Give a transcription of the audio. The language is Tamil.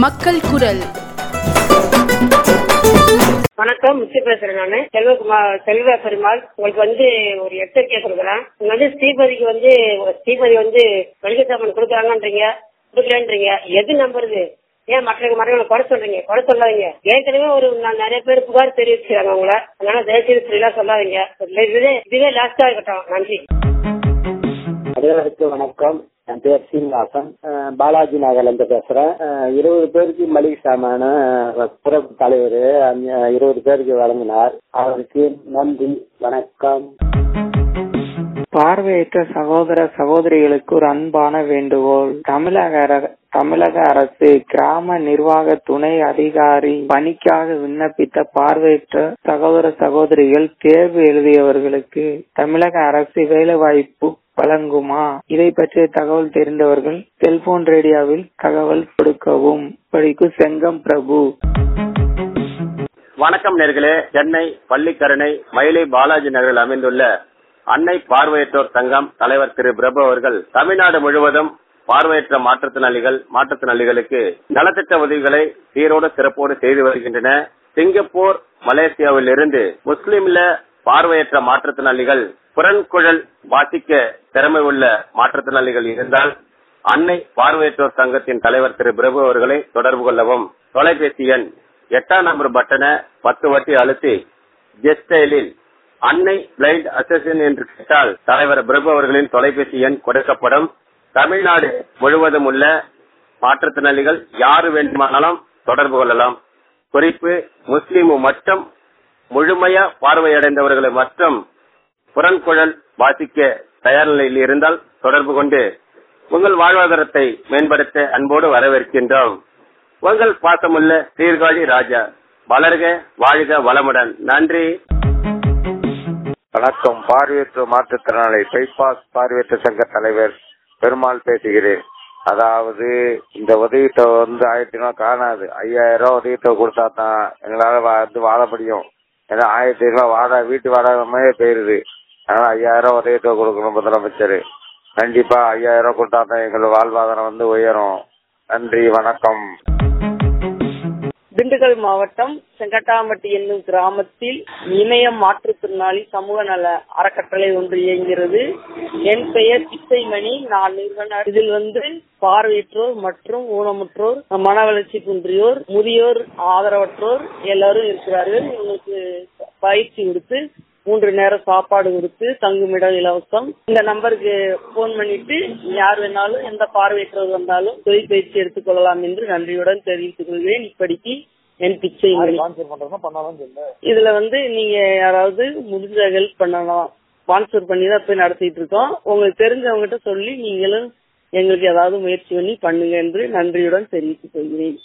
மக்கள் குரல். வணக்கம், முக்கிய பேசுறேன். நானு செல்வ பெருமாள். உங்களுக்கு ஒரு எச்சரிக்கை கொடுக்குறேன். ஸ்ரீபதி மளிகை சாமான் கொடுக்குறாங்கன்றீங்க, கொடுக்கலன்றீங்க. எது நம்புறது? ஏன் மற்றவங்களை குறை சொல்றீங்க? குறை சொல்லாதீங்க. ஏற்கனவே நிறைய பேர் புகார் தெரிவிச்சுறாங்க உங்களை. அதனால தயவுசெய்து இப்படிலாம் சொல்லாதீங்க. இதுவே லாஸ்டா இருக்கட்டும். நன்றி. அனைவருக்கும் வணக்கம். என் பேர் சீனிவாசன். பாலாஜி நகர்ல இருந்து பேசுறேன். 20 பேருக்கு மளிகை சாமான சிறப்பு தலைவர் 20 பேருக்கு வழங்கினார். அவருக்கு நன்றி. வணக்கம். பார்வையற்ற சகோதர சகோதரிகளுக்கு ஒரு அன்பான வேண்டுகோள். தமிழக அரசு கிராம நிர்வாக துணை அதிகாரி பணிக்காக விண்ணப்பித்த பார்வையற்ற சகோதர சகோதரிகள் தேர்வு எழுதியவர்களுக்கு தமிழக அரசு வேலை வாய்ப்பு வழங்குமா? இதை பற்றிய தகவல் தெரிந்தவர்கள் செல்போன் ரேடியோவில் தகவல் கொடுக்கவும். படிக்கு செங்கம் பிரபு. வணக்கம் நேர்களே. சென்னை பள்ளிக்கரணை மயிலை பாலாஜி நகரில் அமைந்துள்ள அன்னை பார்வையற்றோர் சங்கம் தலைவர் திரு பிரபு அவர்கள் தமிழ்நாடு முழுவதும் பார்வையற்ற மாற்றுத்திறனாளிகளுக்கு நலத்திட்ட உதவிகளை சீரோடு சிறப்போடு செய்து வருகின்றன. சிங்கப்பூர், மலேசியாவில் இருந்து முஸ்லிம்ல பார்வையற்ற மாற்றுத்திறனாளிகள், புறன்குழல் வாசிக்க திறமை உள்ள மாற்றுத்திறனாளிகள் இருந்தால் அன்னை பார்வையற்றோர் சங்கத்தின் தலைவர் திரு பிரபு அவர்களை தொடர்பு கொள்ளவும். தொலைபேசி எண் 8ஆம் நம்பர் பட்டனை 10 வாட்டி அழுத்தி ஜெஸ்டைலில் அன்னை பிளைண்ட் அசோசியேஷன் என்று கேட்டால் தலைவர் பிரபு அவர்களின் தொலைபேசி எண் கொடுக்கப்படும். தமிழ்நாடு முழுவதும் உள்ள மாற்றுத்திறனாளிகள் யாரு வேண்டுமானாலும் தொடர்பு கொள்ளலாம். குறிப்பு: முஸ்லிம் மற்றும் முழுமையா பார்வையடைந்தவர்களை மற்றும் புறன்குழல் வாசிக்க தயார் நிலையில் இருந்தால் தொடர்பு கொண்டு உங்கள் வாழ்வாதாரத்தை மேம்படுத்த அன்போடு வரவேற்கின்றோம். உங்கள் பாசமுள்ள சீர்காழி ராஜா. வளர்க, வாழ்க, வளமுடன். நன்றி. வணக்கம். பார்வையற்ற மாற்றுத்திறனாளி பைபாஸ் பார்வையற்ற சங்க தலைவர் பெருமாள் பேசுகிறேன். அதாவது இந்த உதவித்தொகை 1000 ரூபாய் காணாது. 5000 ரூபாய் உதவித்தொகை கொடுத்தா தான் எங்களால வாழ முடியும். ஏன்னா 1000 ரூபாய் வீட்டு வாடகை போயிருது. அதனால 5000 ரூபாய் உதவித்தொகை கொடுக்கணும் முதலமைச்சர். கண்டிப்பா 5000 ரூபாய் கொடுத்தா தான் எங்களோட வாழ்வாதாரம் உயரும். நன்றி. வணக்கம். திண்டுக்கல் மாவட்டம் செங்கட்டாம்பட்டி என்னும் கிராமத்தில் இணைய மாற்றுத்திறனாளி சமூக நல அறக்கட்டளை ஒன்று இயங்குகிறது. என் பெயர் பிச்சைமணி. நான் நிறுவனர். இதில் பார்வையற்றோர் மற்றும் ஊனமுற்றோர், மன வளர்ச்சி குன்றியோர், முதியோர், ஆதரவற்றோர் எல்லாரும் இருக்கிறார்கள். இவங்களுக்கு பயிற்சி கொடுத்து 3 நேரம் சாப்பாடு கொடுத்து தங்குமிடம் இலவசம். இந்த நம்பருக்கு போன் பண்ணிட்டு யார் வேணாலும் எந்த பார்வையற்றோர் வந்தாலும் தொழிற்பயிற்சி எடுத்துக் கொள்ளலாம் என்று நன்றியுடன் தெரிவித்துக் கொள்கிறேன். இப்படிக்கு என் பிச்சை. இதுல நீங்க யாராவது முடிஞ்ச ஹெல்ப் பண்ணலாம். ஸ்பான்சர் பண்ணி தான் போய் நடத்திட்டு இருக்கோம். உங்களுக்கு தெரிஞ்சவங்ககிட்ட சொல்லி நீங்களும் எங்களுக்கு ஏதாவது முயற்சி பண்ணி பண்ணுங்க என்று நன்றியுடன் தெரிவித்துக் கொள்கிறேன்.